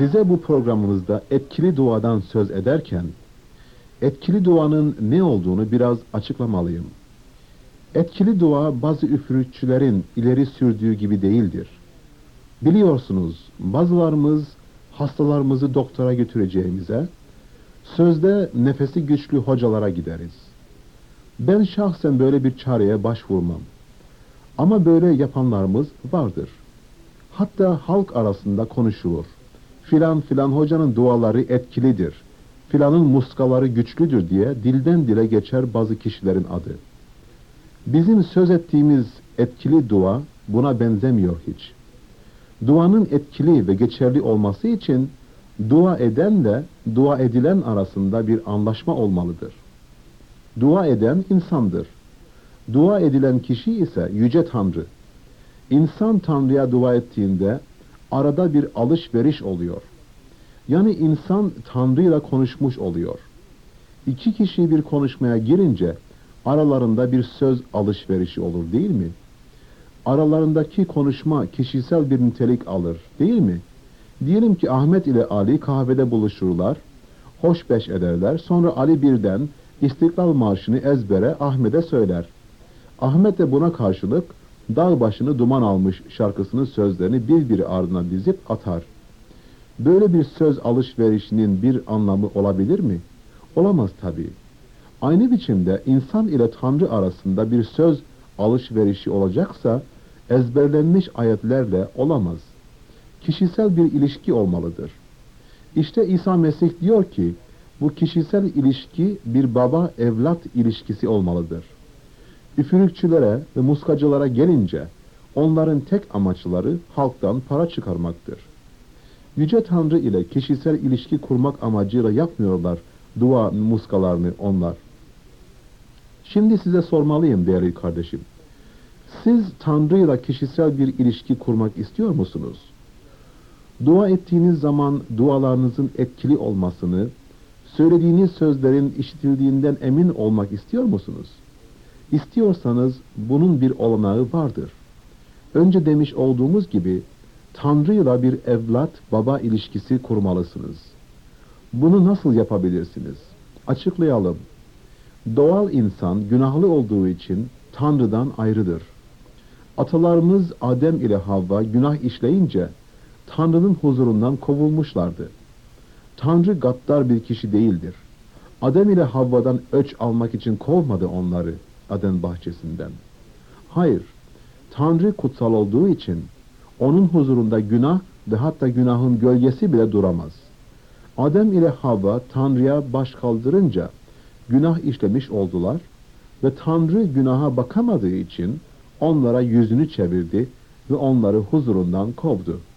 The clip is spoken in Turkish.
Size bu programımızda etkili duadan söz ederken, etkili duanın ne olduğunu biraz açıklamalıyım. Etkili dua bazı üfürükçülerin ileri sürdüğü gibi değildir. Biliyorsunuz, bazılarımız hastalarımızı doktora götüreceğimize, sözde nefesi güçlü hocalara gideriz. Ben şahsen böyle bir çareye başvurmam. Ama böyle yapanlarımız vardır. Hatta halk arasında konuşulur. Filan filan hocanın duaları etkilidir, filanın muskaları güçlüdür diye dilden dile geçer bazı kişilerin adı. Bizim söz ettiğimiz etkili dua buna benzemiyor hiç. Duanın etkili ve geçerli olması için dua edenle dua edilen arasında bir anlaşma olmalıdır. Dua eden insandır. Dua edilen kişi ise Yüce Tanrı. İnsan Tanrı'ya dua ettiğinde arada bir alışveriş oluyor. Yani insan Tanrı'yla konuşmuş oluyor. İki kişi bir konuşmaya girince aralarında bir söz alışverişi olur değil mi? Aralarındaki konuşma kişisel bir nitelik alır değil mi? Diyelim ki Ahmet ile Ali kahvede buluşurlar, hoşbeş ederler, sonra Ali birden İstiklal Marşı'nı ezbere Ahmet'e söyler. Ahmet de buna karşılık Dağ başını duman almış şarkısının sözlerini birbiri ardına dizip atar. Böyle bir söz alışverişinin bir anlamı olabilir mi? Olamaz tabii. Aynı biçimde insan ile Tanrı arasında bir söz alışverişi olacaksa ezberlenmiş ayetlerle olamaz. Kişisel bir ilişki olmalıdır. İşte İsa Mesih diyor ki bu kişisel ilişki bir baba evlat ilişkisi olmalıdır. Üfürükçülere ve muskacılara gelince onların tek amaçları halktan para çıkarmaktır. Yüce Tanrı ile kişisel ilişki kurmak amacıyla yapmıyorlar dua muskalarını onlar. Şimdi size sormalıyım değerli kardeşim. Siz Tanrı ile kişisel bir ilişki kurmak istiyor musunuz? Dua ettiğiniz zaman dualarınızın etkili olmasını, söylediğiniz sözlerin işitildiğinden emin olmak istiyor musunuz? İstiyorsanız bunun bir olanağı vardır. Önce demiş olduğumuz gibi Tanrı'yla bir evlat-baba ilişkisi kurmalısınız. Bunu nasıl yapabilirsiniz? Açıklayalım. Doğal insan günahlı olduğu için Tanrı'dan ayrıdır. Atalarımız Adem ile Havva günah işleyince Tanrı'nın huzurundan kovulmuşlardı. Tanrı gaddar bir kişi değildir. Adem ile Havva'dan öç almak için kovmadı onları Aden bahçesinden. Hayır, Tanrı kutsal olduğu için onun huzurunda günah ve hatta günahın gölgesi bile duramaz. Adem ile Havva Tanrı'ya baş kaldırınca günah işlemiş oldular ve Tanrı günaha bakamadığı için onlara yüzünü çevirdi ve onları huzurundan kovdu.